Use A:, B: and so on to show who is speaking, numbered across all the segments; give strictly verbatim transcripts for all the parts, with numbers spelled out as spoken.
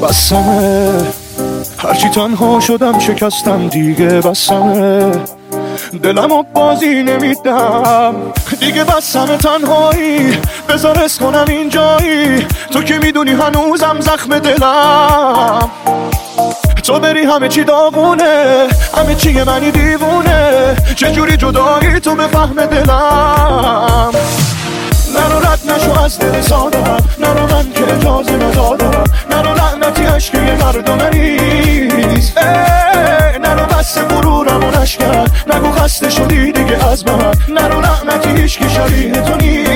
A: بسمه، هرچی تنها شدم شکستم دیگه بسمه، دلم و بازی نمیدم دیگه بسمه. تنهایی بذار اس کنم اینجایی، تو که میدونی هنوزم زخم دلم. تو بری همه چی داغونه، همه چی منی دیوونه، چجوری جدایی تو به فهم دلم. نرو رد نشو از دل سادم، نرو من که اجازه ندادم، نرو لعنتی عشقی مردانه نیست. نرو بس غرورم و نشکن، نگو خسته شدی دیگه از من، نرو لعنتی هیچکی شبیه تو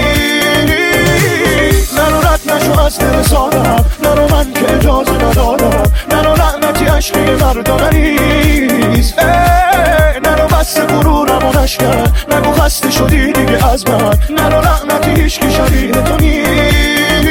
A: نیست. نرو رد نشو از دل سادم، نرو من که اجازه ندادم، نرو لعنتی عشقی مردانه نیست. نرو بس غرورم و نشکن، نگو خسته شدی دیگه از من، نرو لعنتی هیچکی شبیه تو نیست.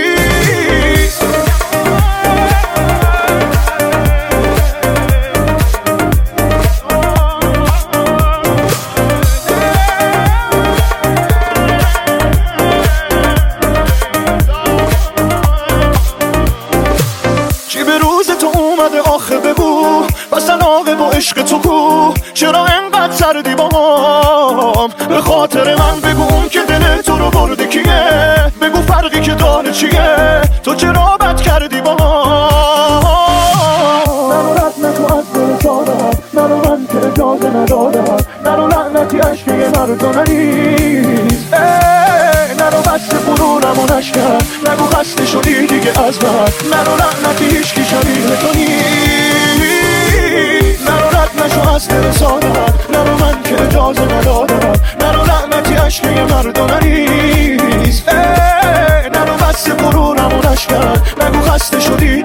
A: چی به روز تو اومده آخه بگو، بس علاقه با عشق تو کو، چرا انقدر سردی با هم؟ به خاطر من بگو اون که دل تو رو برده کیه، بگو فرقی که داره چیه، تو چرا بد کردی با هم؟ نرو رد نکو از دل سادم، نرو من که اجازه ندادم، نرو لعنتی عشقی مردانه نیست. نرو بس غرورم و نشکن، نگو خسته شدی دیگه از من، نرو لعنتی هیچکی شبیه تو نیست. نرو رد نشو از دل سادم، نرو من که اجازه ندادم، نرو لعنتی عشقی مردانه نیست. نرو بس غرورم و نشکن، نگو خسته شدی